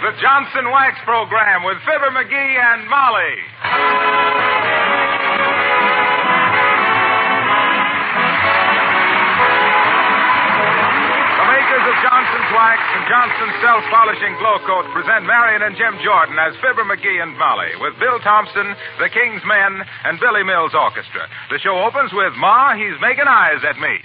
the Johnson Wax Program with Fibber McGee and Molly. The makers of Johnson's Wax and Johnson's Self-Polishing Glow Coat present Marion and Jim Jordan as Fibber McGee and Molly with Bill Thompson, the King's Men, and Billy Mills Orchestra. The show opens with Ma, He's Making Eyes at Me.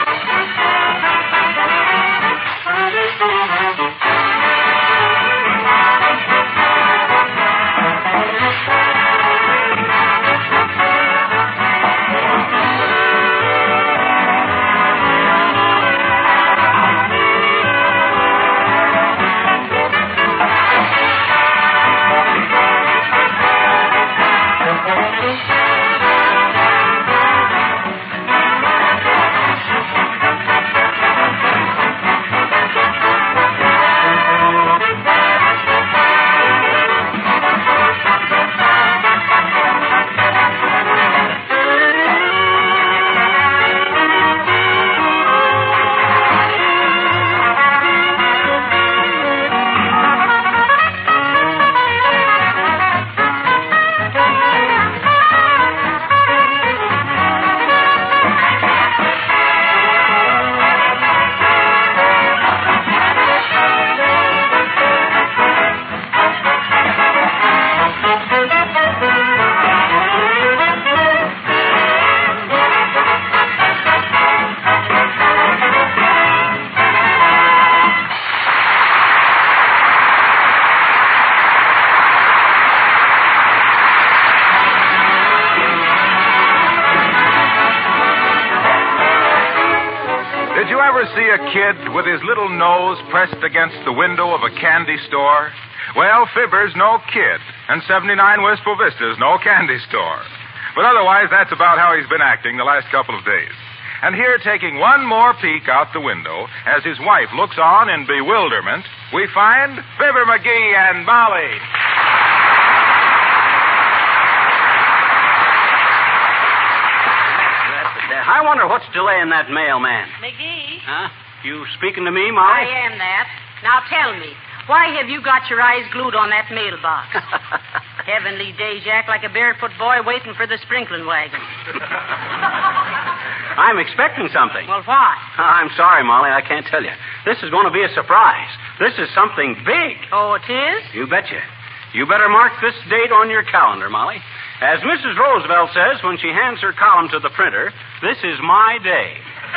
See a kid with his little nose pressed against the window of a candy store? Well, Fibber's no kid, and 79 Wistful Vista's no candy store. But otherwise, that's about how he's been acting the last couple of days. And here, taking one more peek out the window, as his wife looks on in bewilderment, we find Fibber McGee and Molly. I wonder what's delaying that mailman. McGee? Huh? You speaking to me, Molly? I am that. Now tell me, why have you got your eyes glued on that mailbox? Heavenly days, you act like a barefoot boy waiting for the sprinkling wagon. I'm expecting something. Well, what? I'm sorry, Molly, I can't tell you. This is going to be a surprise. This is something big. Oh, it is? You betcha. You better mark this date on your calendar, Molly. As Mrs. Roosevelt says when she hands her column to the printer, this is my day.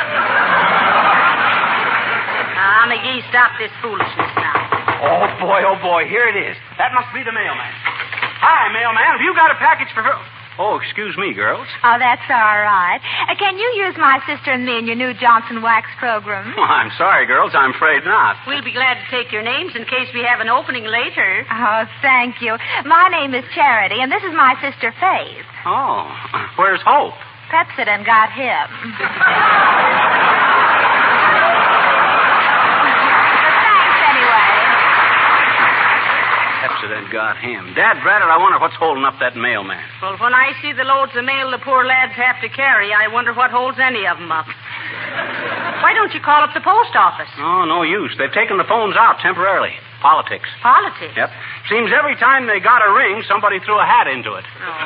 McGee, stop this foolishness now. Oh, boy, here it is. That must be the mailman. Hi, mailman. Have you got a package for her? Oh, excuse me, girls. Oh, that's all right. Can you use my sister and me in your new Johnson Wax program? Well, I'm sorry, girls. I'm afraid not. We'll be glad to take your names in case we have an opening later. Oh, thank you. My name is Charity, and this is my sister, Faith. Oh, where's Hope? Pepsodent got him. Pepsodent got him. Dad Braddock, I wonder what's holding up that mailman. Well, when I see the loads of mail the poor lads have to carry, I wonder what holds any of them up. Why don't you call up the post office? Oh, no use. They've taken the phones out temporarily. Politics. Politics? Yep. Seems every time they got a ring, somebody threw a hat into it. Oh.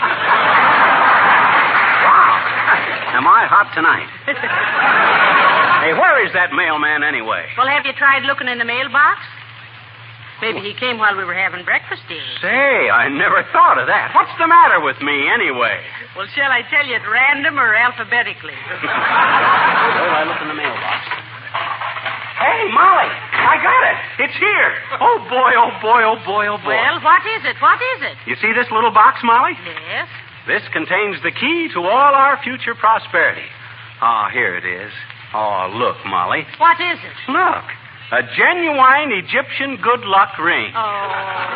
Wow. Am I hot tonight? Hey, where is that mailman anyway? Well, have you tried looking in the mailbox? Maybe he came while we were having breakfast here. Say, I never thought of that. What's the matter with me, anyway? Well, shall I tell you at random or alphabetically? Well, I look in the mailbox. Hey, Molly, I got it. It's here. Oh, boy, oh, boy, oh, boy, oh, boy. Well, what is it? What is it? You see this little box, Molly? Yes. This contains the key to all our future prosperity. Ah, here it is. Oh, look, Molly. What is it? Look. A genuine Egyptian good luck ring. Oh.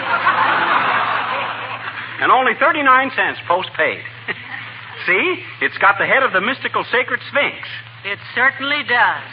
And only 39 cents postpaid. See? It's got the head of the mystical sacred Sphinx. It certainly does.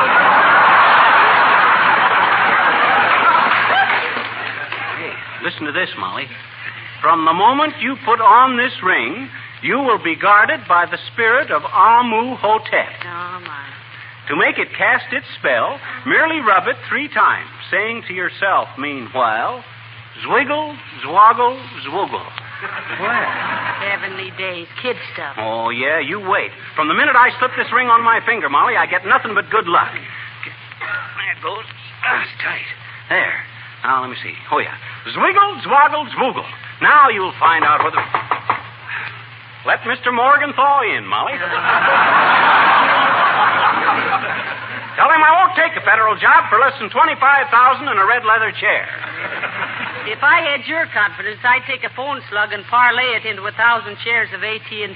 Hey, listen to this, Molly. From the moment you put on this ring, you will be guarded by the spirit of Amu Hotep. Oh, my. To make it cast its spell, merely rub it 3 times, saying to yourself, meanwhile, zwiggle, zwoggle, zwoogle. Well, heavenly days, kid stuff. Oh, yeah, you wait. From the minute I slip this ring on my finger, Molly, I get nothing but good luck. There it goes. It's tight. There. Now, let me see. Oh, yeah. Zwiggle, zwoggle, zwoogle. Now you'll find out whether... Let Mr. Morgenthau in, Molly. Tell him I won't take a federal job for less than $25,000 and a red leather chair. If I had your confidence, I'd take a phone slug and parlay it into 1,000 shares of AT&T.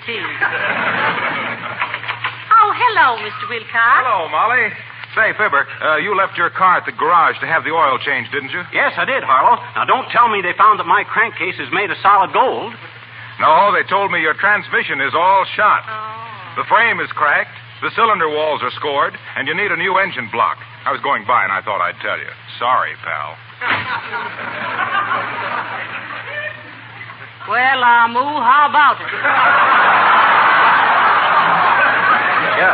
Oh, hello, Mr. Wilcox. Hello, Molly. Say, Fibber, you left your car at the garage to have the oil changed, didn't you? Yes, I did, Harlow. Now, don't tell me they found that my crankcase is made of solid gold. No, they told me your transmission is all shot. Oh. The frame is cracked, the cylinder walls are scored, and you need a new engine block. I was going by and I thought I'd tell you. Sorry, pal. Well, Amu, how about it? Yeah.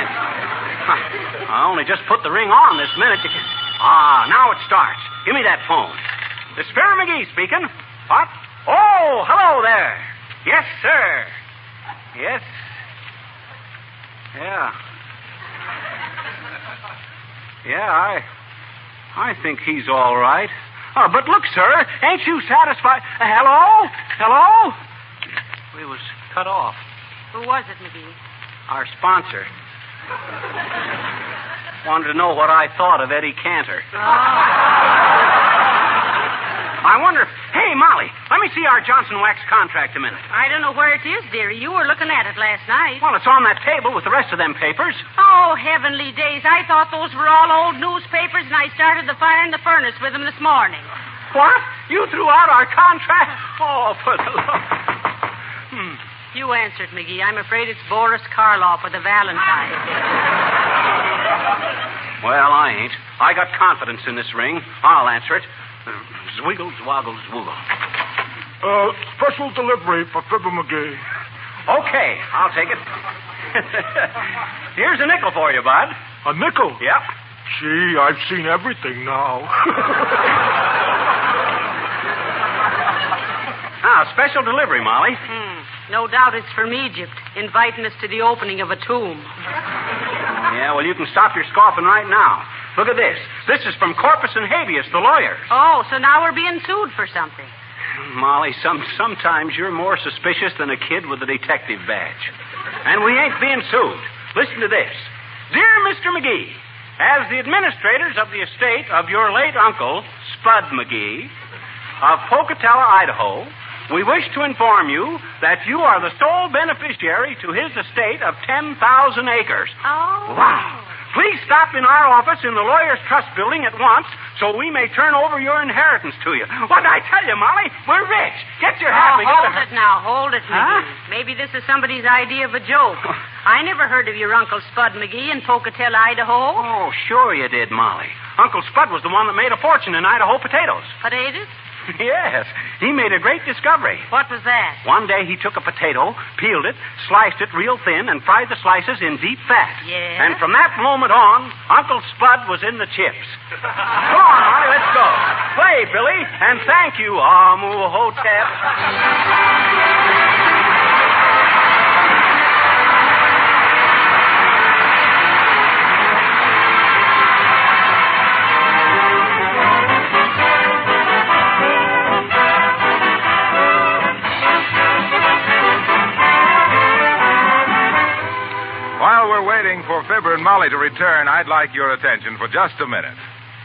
I only just put the ring on this minute. Now it starts. Give me that phone. This is Sparrow McGee speaking. What? Oh, hello there. Yes, sir. Yes. Yeah. Yeah, I think he's all right. Oh, but look, sir, ain't you satisfied? Hello? Hello? We was cut off. Who was it, McGee? Our sponsor. Wanted to know what I thought of Eddie Cantor. I wonder... Hey, Molly, let me see our Johnson Wax contract a minute. I don't know where it is, dearie. You were looking at it last night. Well, it's on that table with the rest of them papers. Oh, heavenly days. I thought those were all old newspapers, and I started the fire in the furnace with them this morning. What? You threw out our contract? Oh, for the love... You answered, McGee. I'm afraid it's Boris Karloff with a Valentine. Well, I ain't. I got confidence in this ring. I'll answer it. Zwiggle, zwoggle, zwoogle. Special delivery for Fibber McGee. Okay, I'll take it. Here's a nickel for you, Bud. A nickel? Yep. Gee, I've seen everything now. Special delivery, Molly. No doubt it's from Egypt, inviting us to the opening of a tomb. Yeah, well, you can stop your scoffing right now. Look at this. This is from Corpus and Habeas, the lawyers. Oh, so now we're being sued for something. Molly, sometimes you're more suspicious than a kid with a detective badge. And we ain't being sued. Listen to this. Dear Mr. McGee, as the administrators of the estate of your late uncle, Spud McGee, of Pocatello, Idaho, we wish to inform you that you are the sole beneficiary to his estate of 10,000 acres. Oh. Wow. Please stop in our office in the Lawyers' Trust Building at once so we may turn over your inheritance to you. What did I tell you, Molly? We're rich. Get your hat. Hold it now. Hold it, McGee. Maybe this is somebody's idea of a joke. I never heard of your Uncle Spud McGee in Pocatello, Idaho. Oh, sure you did, Molly. Uncle Spud was the one that made a fortune in Idaho potatoes. Potatoes? Yes. He made a great discovery. What was that? One day he took a potato, peeled it, sliced it real thin, and fried the slices in deep fat. Yeah? And from that moment on, Uncle Spud was in the chips. Come on, Molly, let's go. Play, Billy, and thank you, Amu Hotep. While we're waiting for Fibber and Molly to return, I'd like your attention for just a minute.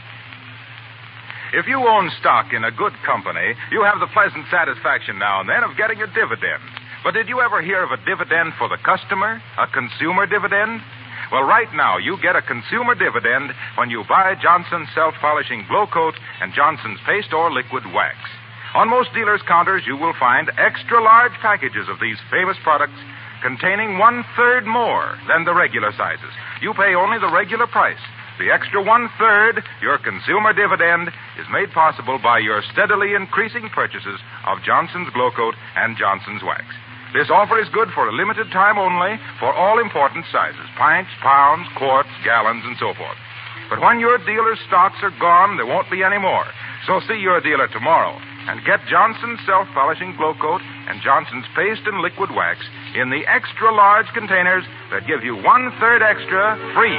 If you own stock in a good company, you have the pleasant satisfaction now and then of getting a dividend. But did you ever hear of a dividend for the customer? A consumer dividend? Well, right now, you get a consumer dividend when you buy Johnson's self-polishing Glow Coat and Johnson's paste or liquid wax. On most dealers' counters, you will find extra-large packages of these famous products containing 1/3 more than the regular sizes. You pay only the regular price. The extra 1/3, your consumer dividend, is made possible by your steadily increasing purchases of Johnson's Glow Coat and Johnson's Wax. This offer is good for a limited time only for all important sizes: pints, pounds, quarts, gallons, and so forth. But when your dealer's stocks are gone, there won't be any more. So see your dealer tomorrow and get Johnson's self-polishing glow coat and Johnson's paste and liquid wax in the extra-large containers that give you 1/3 extra free.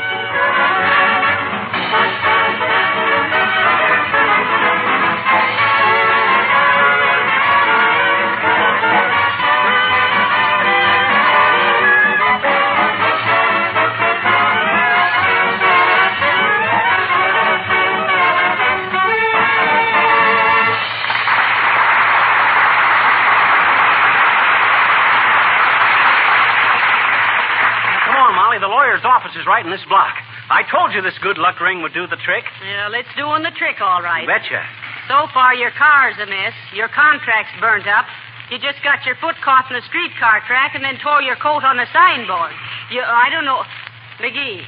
Office is right in this block. I told you this good luck ring would do the trick. Well, it's doing the trick, all right. Betcha. So far, your car's a mess. Your contract's burnt up. You just got your foot caught in a streetcar track and then tore your coat on a signboard. I don't know. McGee,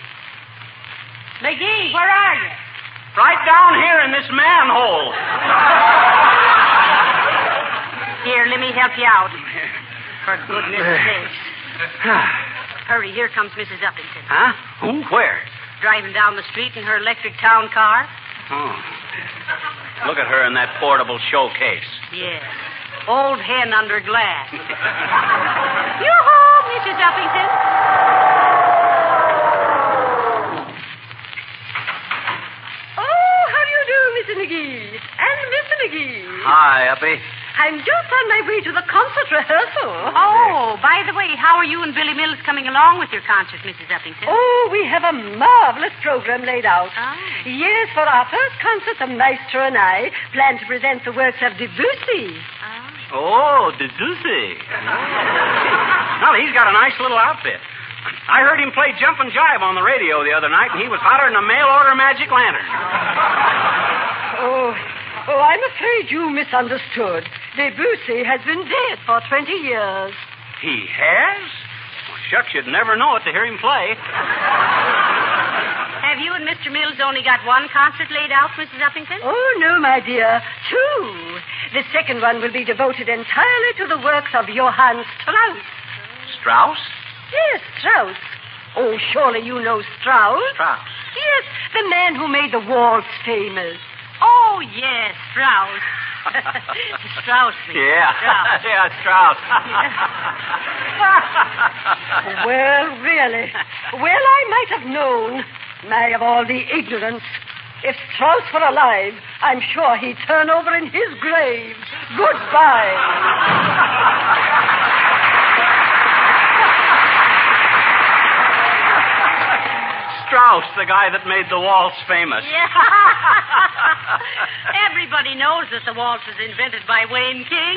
where are you? Right down here in this manhole. Here, let me help you out. For goodness sakes. Hurry, here comes Mrs. Uppington. Huh? Who? Where? Driving down the street in her electric town car. Oh. Look at her in that portable showcase. Yes. Old hen under glass. Yoo-hoo, Mrs. Uppington. Oh, how do you do, Mr. McGee? And Mr. McGee. Hi, Uppy. I'm just on my way to the concert rehearsal. Oh, by the way, how are you and Billy Mills coming along with your concert, Mrs. Uppington? Oh, we have a marvelous program laid out. Oh. Yes, for our first concert, the maestro and I plan to present the works of Debussy. Oh, Debussy. Well, he's got a nice little outfit. I heard him play Jump and Jive on the radio the other night, and he was hotter than a mail-order magic lantern. Oh, I'm afraid you misunderstood. Debussy has been dead for 20 years. He has? Well, shucks, you'd never know it to hear him play. Have you and Mr. Mills only got one concert laid out, Mrs. Uppington? Oh, no, my dear. 2. The second one will be devoted entirely to the works of Johann Strauss. Strauss? Yes, Strauss. Oh, surely you know Strauss. Strauss. Yes, the man who made the waltz famous. Oh, yes, Strauss. Strauss. Yeah. Strauss. Yeah, Strauss. Well, really. Well, I might have known. My, of all the ignorance. If Strauss were alive, I'm sure he'd turn over in his grave. Goodbye. Strauss, the guy that made the waltz famous. Yeah. Everybody knows that the waltz was invented by Wayne King.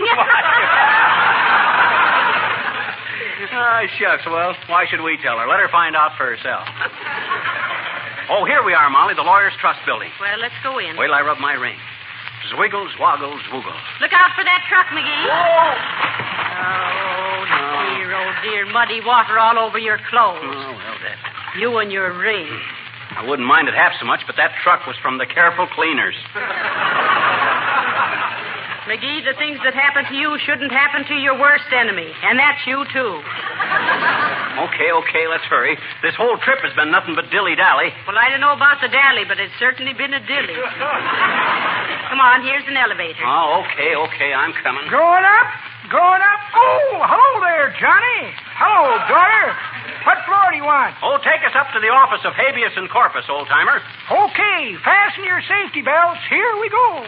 Shucks. Well, why should we tell her? Let her find out for herself. Oh, here we are, Molly, the Lawyers' Trust Building. Well, let's go in. Wait till I rub my ring. Zwiggle, zwoggle, zwoogle. Look out for that truck, McGee. Whoa! Oh, dear. Muddy water all over your clothes. Oh, well, that... You and your ring. I wouldn't mind it half so much, but that truck was from the Careful Cleaners. McGee, the things that happen to you shouldn't happen to your worst enemy, and that's you, too. Okay, let's hurry. This whole trip has been nothing but dilly-dally. Well, I don't know about the dally, but it's certainly been a dilly. Come on, here's an elevator. Oh, okay, I'm coming. Going up. Oh, hello there, Johnny. Hello, daughter. What floor do you want? Oh, take us up to the office of habeas and corpus, old-timer. Okay, fasten your safety belts. Here we go.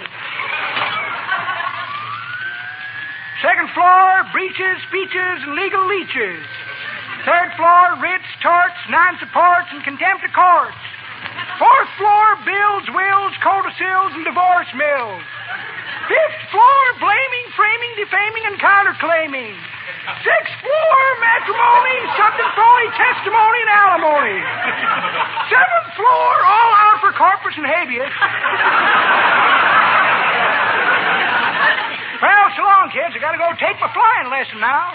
Second floor, breaches, speeches, and legal leeches. Third floor, writs, torts, non-supports, and contempt of courts. Fourth floor, bills, wills, codicils, and divorce mills. Fifth floor, blaming, framing, defaming, and counterclaiming. Sixth floor, matrimony, subject phony, testimony, and alimony. Seventh floor, all out for corpus and habeas. Well, so long, kids. I gotta go take my flying lesson now.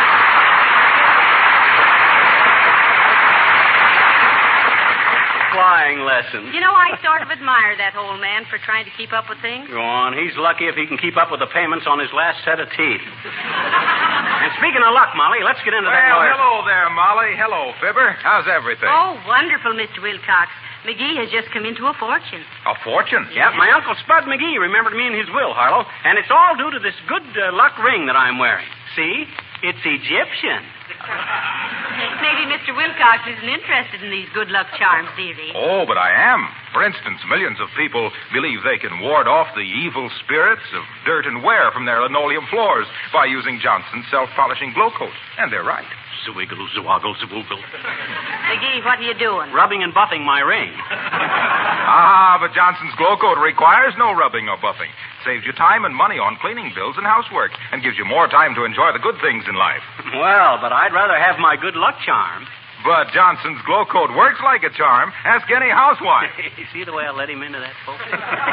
Flying flying lessons. You know, I sort of admire that old man for trying to keep up with things. Go on. He's lucky if he can keep up with the payments on his last set of teeth. And speaking of luck, Molly, let's get into that Well, lawyer. hello there, Molly. Hello, Fibber. How's everything? Oh, wonderful, Mr. Wilcox. McGee has just come into a fortune. A fortune? Yeah, my Uncle Spud McGee remembered me in his will, Harlow, and it's all due to this good luck ring that I'm wearing. See? It's Egyptian. Maybe Mr. Wilcox isn't interested in these good luck charms, dearie. Oh, but I am. For instance, millions of people believe they can ward off the evil spirits of dirt and wear from their linoleum floors by using Johnson's self-polishing glow coat. And they're right. Zwiggle, zwoggle, zwoogle. McGee, what are you doing? Rubbing and buffing my ring. But Johnson's glow coat requires no rubbing or buffing. Saves you time and money on cleaning bills and housework, and gives you more time to enjoy the good things in life. Well, but I'd rather have my good luck charm. But Johnson's glow coat works like a charm. Ask any housewife. See the way I let him into that, folks?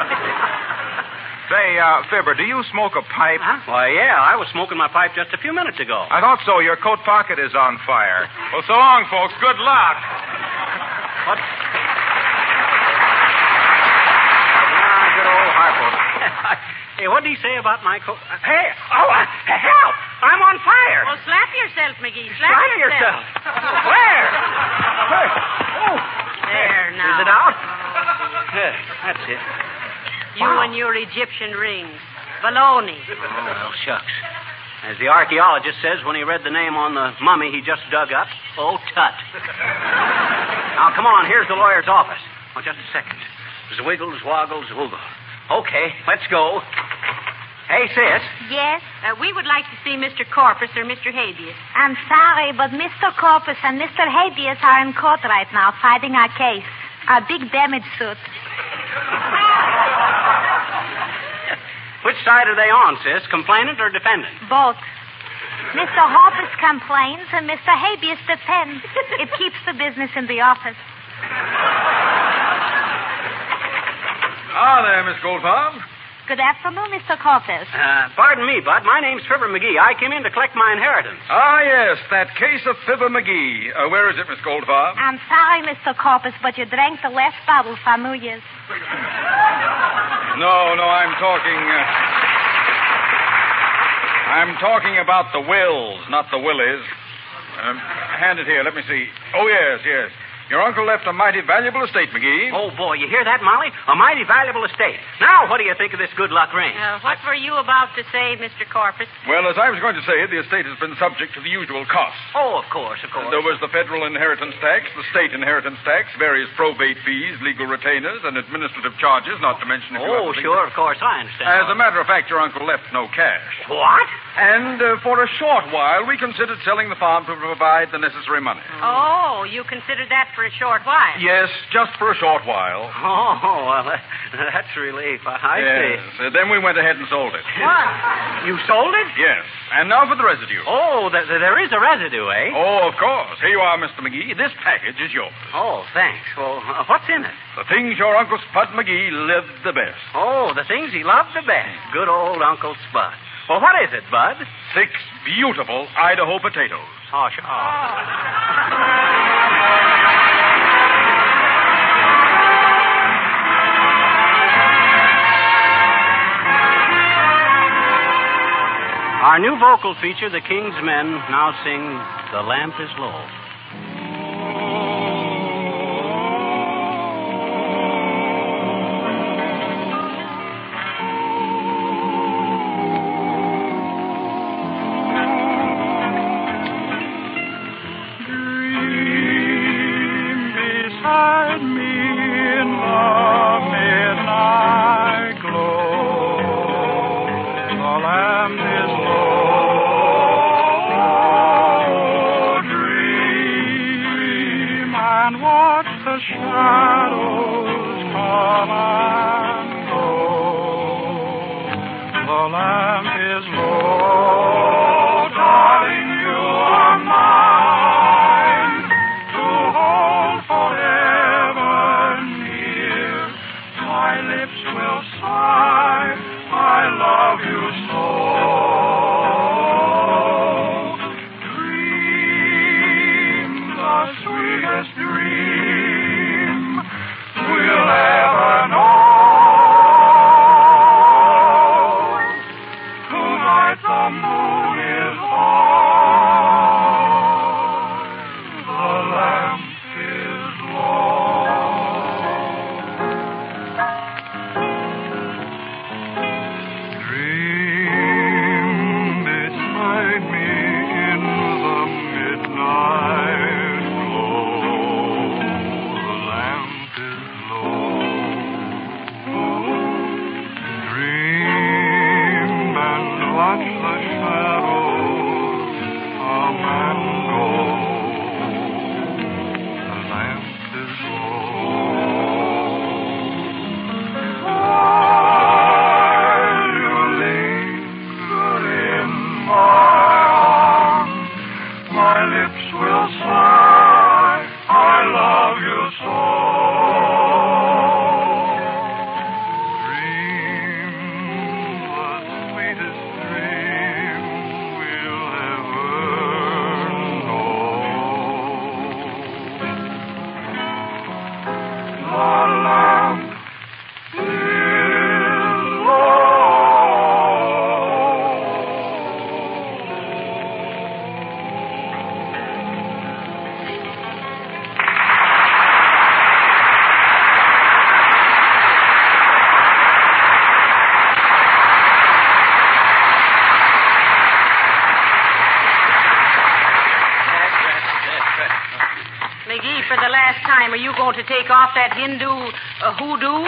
Say, Fibber, do you smoke a pipe? Huh? Why, yeah, I was smoking my pipe just a few minutes ago. I thought so. Your coat pocket is on fire. Well, so long, folks. Good luck. What? Good old Harpo. Hey, what did he say about my coat? Hey, help! I'm on fire. Well, slap yourself, McGee. Slap yourself. Where? Oh. There, now. Is it out? Yeah, that's it. You and your Egyptian rings. Baloney. Oh, well, shucks. As the archaeologist says when he read the name on the mummy he just dug up, oh, tut. Now, come on, here's the lawyer's office. Oh, just a second. Zwiggle, zwoggle, zwoogle. Okay, let's go. Hey, sis. Yes? We would like to see Mr. Corpus or Mr. Habeas. I'm sorry, but Mr. Corpus and Mr. Habeas are in court right now fighting our case. Our big damage suit. Which side are they on, sis? Complainant or defendant? Both. Mr. Corpus complains and Mr. Habeas defends. It keeps the business in the office. Ah, there, Miss Goldfarb. Good afternoon, Mr. Corpus. Pardon me, Bud. My name's Fibber McGee. I came in to collect my inheritance. Ah, yes, that case of Fibber McGee. Where is it, Miss Goldfarb? I'm sorry, Mr. Corpus, but you drank the last bottle for New Year's. No, I'm talking... I'm talking about the wills, not the willies. Hand it here. Let me see. Oh, yes. Your uncle left a mighty valuable estate, McGee. Oh, boy, you hear that, Molly? A mighty valuable estate. Now, what do you think of this good luck ring? What were you about to say, Mr. Corpus? Well, as I was going to say, the estate has been subject to the usual costs. Oh, of course. There was the federal inheritance tax, the state inheritance tax, various probate fees, legal retainers, and administrative charges, not to mention a few other things. Sure, of course, I understand. As a matter of fact, your uncle left no cash. What? And for a short while, we considered selling the farm to provide the necessary money. Oh, you considered that for a short while? Yes, just for a short while. Oh, well, that's a relief. I see. Then we went ahead and sold it. What? You sold it? Yes. And now for the residue. Oh, there is a residue, eh? Oh, of course. Here you are, Mr. McGee. This package is yours. Oh, thanks. Well, what's in it? The things your Uncle Spud McGee lived the best. Oh, the things he loved the best. Good old Uncle Spud. Well, what is it, Bud? 6 beautiful Idaho potatoes. Oh, sure. Our new vocal feature, The King's Men, now sing The Lamp is Low. are you going to take off that Hindu hoodoo?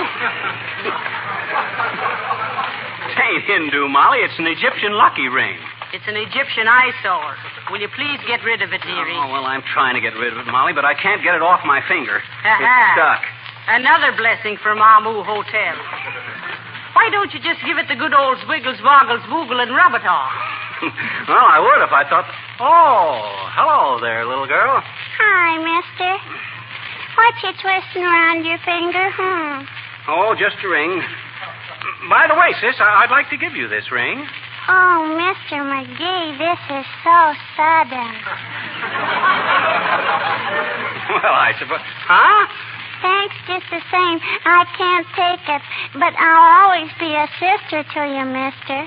It ain't Hindu, Molly. It's an Egyptian lucky ring. It's an Egyptian eyesore. Will you please get rid of it, dearie? Oh, well, I'm trying to get rid of it, Molly, but I can't get it off my finger. Aha. It's stuck. Another blessing from Amu Hotel. Why don't you just give it the good old swiggles, woggles, woogle, and rub it off? Well, I would if I thought... Oh, hello there, little girl. Hi, mister. What you twisting around your finger, Oh, just a ring. By the way, sis, I'd like to give you this ring. Oh, Mr. McGee, this is so sudden. Well, I suppose... Huh? Thanks just the same. I can't take it, but I'll always be a sister to you, mister.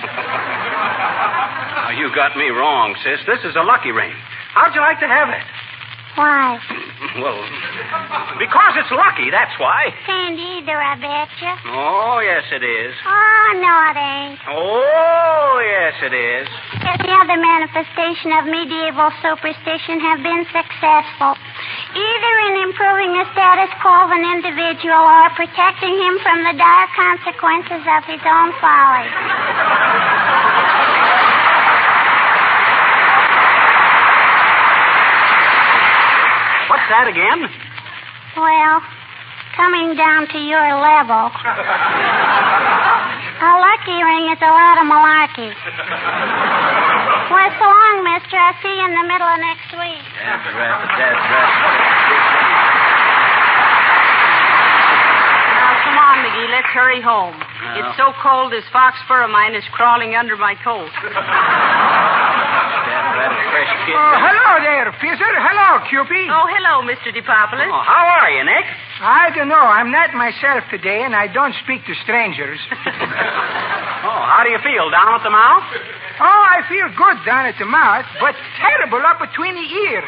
Oh, you got me wrong, sis. This is a lucky ring. How'd you like to have it? Why? Well, because it's lucky, that's why. Ain't either, I betcha. Oh, yes, it is. Oh, no, it ain't. Oh, yes, it is. Every other manifestation of medieval superstition have been successful, either in improving the status quo of an individual or protecting him from the dire consequences of his own folly. What's that again? Well, coming down to your level, a lucky ring is a lot of malarkey. Well, so long, mister. I'll see you in the middle of next week. Now, come on, McGee. Let's hurry home. It's so cold this fox fur of mine is crawling under my coat. Hello there, Fizzer. Hello, Cupid. Oh, hello, Mr. DePopulis. Oh, how are you, Nick? I don't know. I'm not myself today, and I don't speak to strangers. Oh, how do you feel? Down at the mouth? Oh, I feel good down at the mouth, but terrible up between the ears.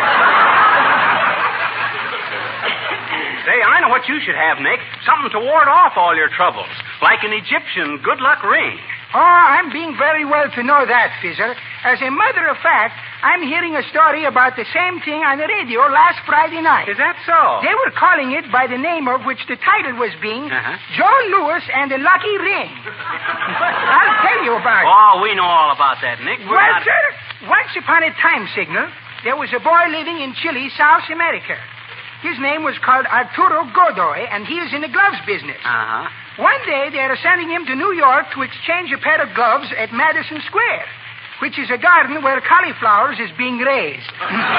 Say, I know what you should have, Nick. Something to ward off all your troubles, like an Egyptian good luck ring. Oh, I'm being very well to know that, Fizzer. As a matter of fact, I'm hearing a story about the same thing on the radio last Friday night. Is that so? They were calling it by the name of which the title was being John Lewis and the Lucky Ring. I'll tell you about it. Oh, we know all about that, Nick. Sir, once upon a time, Signal, there was a boy living in Chile, South America. His name was called Arturo Godoy, and he was in the gloves business. One day, they are sending him to New York to exchange a pair of gloves at Madison Square, which is a garden where cauliflowers is being raised.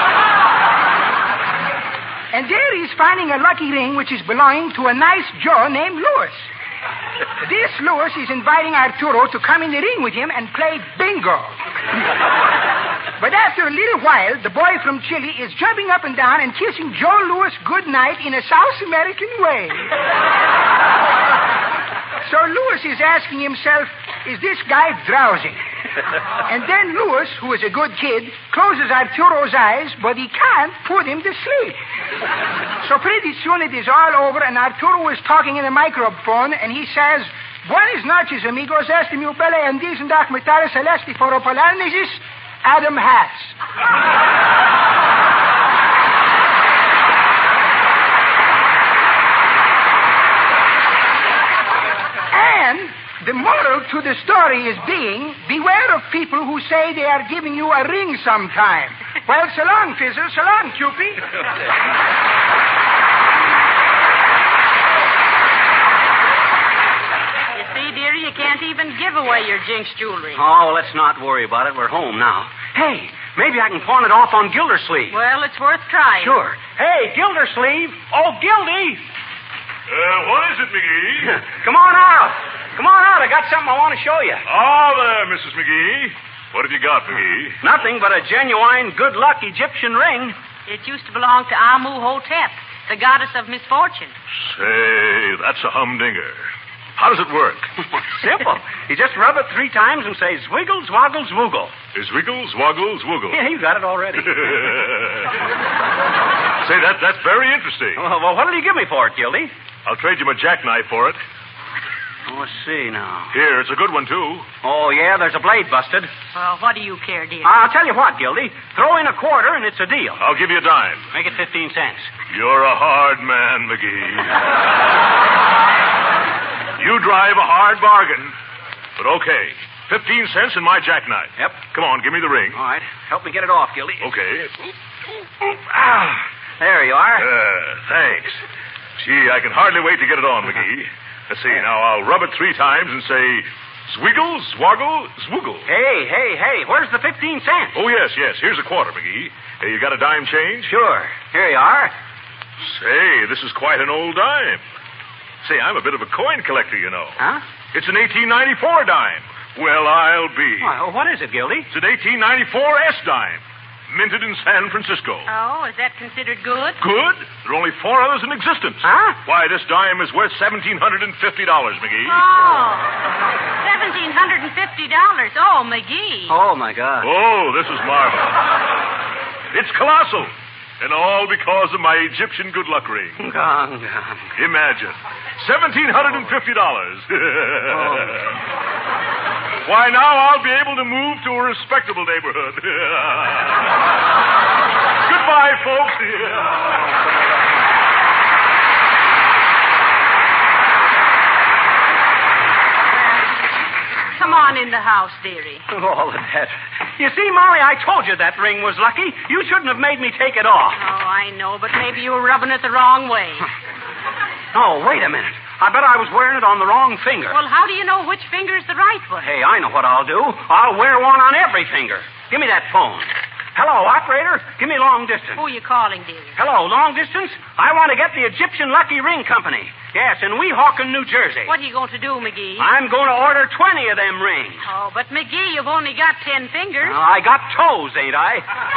And there he's finding a lucky ring which is belonging to a nice Joe named Lewis. This Lewis is inviting Arturo to come in the ring with him and play bingo. But after a little while, the boy from Chile is jumping up and down and kissing Joe Lewis goodnight in a South American way. So Lewis is asking himself, is this guy drowsy? And then Lewis, who is a good kid, closes Arturo's eyes, but he can't put him to sleep. So pretty soon it is all over, and Arturo is talking in a microphone, and he says, Buenas noches, amigos. Este mi bella en diesen dag metare celesti for opalanesis, Adam Hatz. And the moral to the story is being, beware of people who say they are giving you a ring sometime. Well, so long, Fizzer. So long, Cupid. You see, dearie, you can't even give away your Jinx jewelry. Oh, let's not worry about it. We're home now. Hey, maybe I can pawn it off on Gildersleeve. Well, it's worth trying. Sure. Hey, Gildersleeve. Oh, Gildy. What is it, McGee? Come on out. Come on out. I got something I want to show you. Ah, there, Mrs. McGee. What have you got, McGee? Nothing but a genuine good luck Egyptian ring. It used to belong to Amu Hotep, the goddess of misfortune. Say, that's a humdinger. How does it work? Simple. You just rub it 3 times and say, Zwiggles, Woggles, Woogle. Is Wiggles, Woggles, Woogle. Yeah, you got it already. Say, that's very interesting. Well, what'll you give me for it, Gildy? I'll trade you my jackknife for it. Let's see now. Here, it's a good one, too. Oh, yeah, there's a blade busted. Well, what do you care, dear? I'll tell you what, Gildy. Throw in a quarter and it's a deal. I'll give you a dime. Make it 15 cents. You're a hard man, McGee. You drive a hard bargain. But okay. 15 cents in my jackknife. Yep. Come on, give me the ring. All right. Help me get it off, Gildy. Okay. There you are. Thanks. Gee, I can hardly wait to get it on, McGee. Let's see. Now, I'll rub it 3 times and say, swiggle, swoggle, swoogle. Hey. Where's the 15 cents? Oh, yes. Here's a quarter, McGee. Hey, you got a dime change? Sure. Here you are. Say, this is quite an old dime. Say, I'm a bit of a coin collector, you know. Huh? It's an 1894 dime. Well, I'll be. Well, what is it, Gildy? It's an 1894 S dime. Minted in San Francisco. Oh, is that considered good? Good? There are only 4 others in existence. Huh? Why, this dime is worth $1,750, McGee. Oh, $1,750. Oh, McGee. Oh, my God. Oh, this is marvelous. It's colossal. And all because of my Egyptian good luck ring. Gong. Imagine. $1,750. Why, now I'll be able to move to a respectable neighborhood. Goodbye, folks. Come on in the house, dearie. All of that. You see, Molly, I told you that ring was lucky. You shouldn't have made me take it off. Oh, I know, but maybe you were rubbing it the wrong way. Oh, wait a minute. I bet I was wearing it on the wrong finger. Well, how do you know which finger's the right one? Hey, I know what I'll do. I'll wear one on every finger. Give me that phone. Hello, operator. Give me long distance. Who are you calling, dearie? Hello, long distance? I want to get the Egyptian Lucky Ring Company. Yes, in Weehawken, New Jersey. What are you going to do, McGee? I'm going to order 20 of them rings. Oh, but McGee, you've only got 10 fingers. I got toes, ain't I?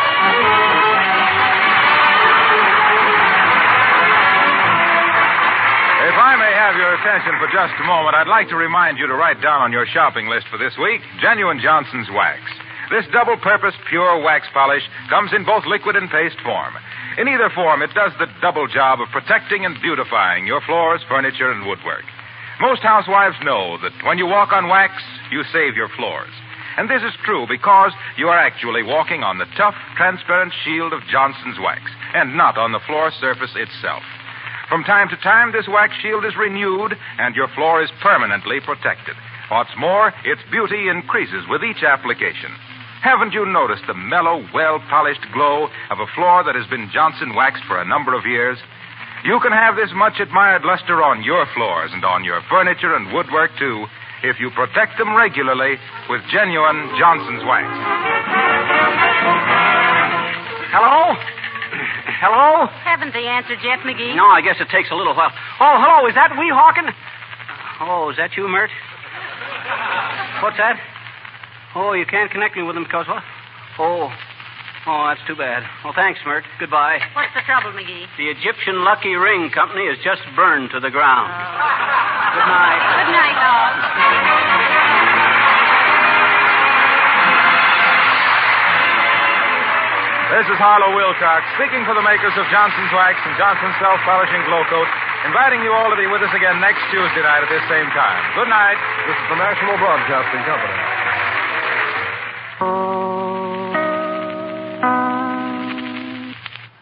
If I may have your attention for just a moment, I'd like to remind you to write down on your shopping list for this week Genuine Johnson's Wax. This double-purpose pure wax polish comes in both liquid and paste form. In either form, it does the double job of protecting and beautifying your floors, furniture, and woodwork. Most housewives know that when you walk on wax, you save your floors. And this is true because you are actually walking on the tough, transparent shield of Johnson's Wax, and not on the floor surface itself. From time to time, this wax shield is renewed, and your floor is permanently protected. What's more, its beauty increases with each application. Haven't you noticed the mellow, well-polished glow of a floor that has been Johnson waxed for a number of years? You can have this much admired luster on your floors and on your furniture and woodwork, too, if you protect them regularly with genuine Johnson's Wax. Hello? Hello? Haven't they answered yet, McGee? No, I guess it takes a little while. Oh, hello, is that Weehawken? Oh, is that you, Mert? What's that? Oh, you can't connect me with them because what? Oh, that's too bad. Well, thanks, Mert. Goodbye. What's the trouble, McGee? The Egyptian Lucky Ring Company is just burned to the ground. Good night. Good night, all. This is Harlow Wilcox, speaking for the makers of Johnson's Wax and Johnson's Self-Polishing Glow Coat, inviting you all to be with us again next Tuesday night at this same time. Good night. This is the National Broadcasting Company.